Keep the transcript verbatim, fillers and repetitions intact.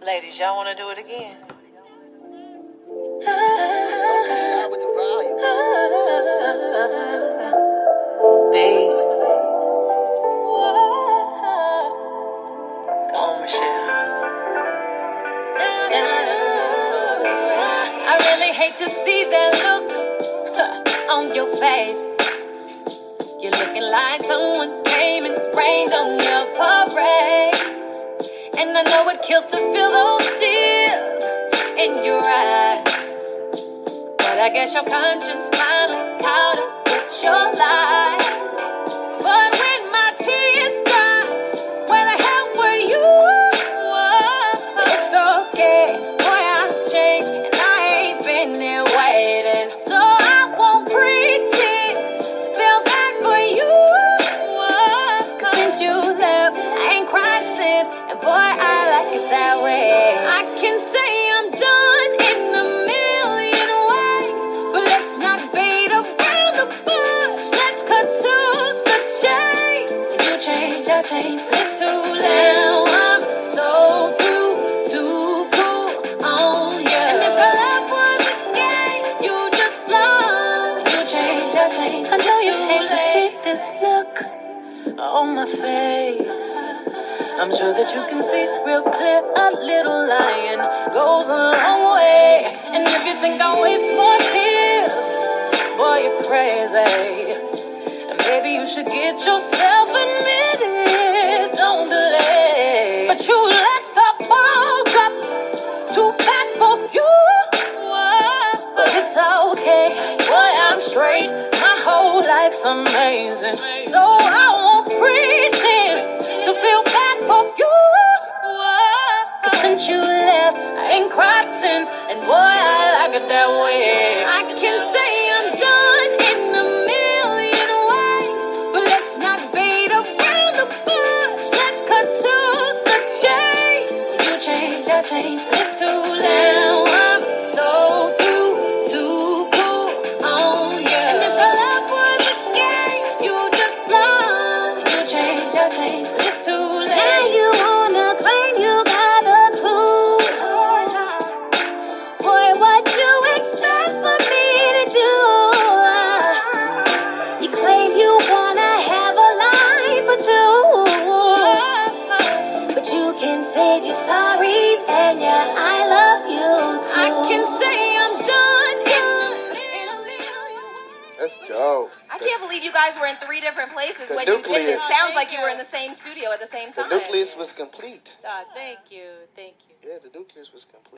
Ladies, y'all want to do it again? Start with the volume. Babe. Go on, Michelle. I really hate to see that look on your face. You're looking like someone came and rained on your parade. And I know it kills to feel those tears in your eyes, but I guess your conscience finally caught up with your lies. But when my tears dry, where the hell were you? It's okay, boy, I've changed, and I ain't been there waiting, so I won't pretend to feel bad for you. Cause since you left, I ain't cried since, and boy, I like it that way. I can say I'm done in a million ways, but let's not beat around the bush. Let's cut to the chase. If you change, I change. It's too late. Now I'm so through, too cool on you. And if our love was a game, you just love. If you change, I change. I know you hate to see this look on my face. I'm sure that you can see real clear a little lying goes a long way. And if you think I waste more tears, boy, you're crazy. And maybe you should get yourself admitted, don't delay. But you let the ball drop too bad for you. But it's okay, boy, I'm straight. My whole life's amazing, so I won't pretend to feel bad for you. Cause since you left, I ain't cried since, and boy, I like it that way. I can say I'm done in a million ways, but let's not beat around the bush. Let's cut to the chase. You change, I change, it's too late. Now I'm so through, too cool on you. And if our love was a game, you just love. You change, I change, it's too late. Now you wanna claim you got a clue. Boy, what you expect for me to do? You claim you wanna have a life or two, but you can save your sorries and your I love you too. I can say I'm done in a million. That's dope. I can't believe you guys were in three different places The when you did this. nucleus. Sounds like you were in the same studio at the same The time. nucleus was complete. Uh, thank you, thank you. Yeah, the nucleus was complete.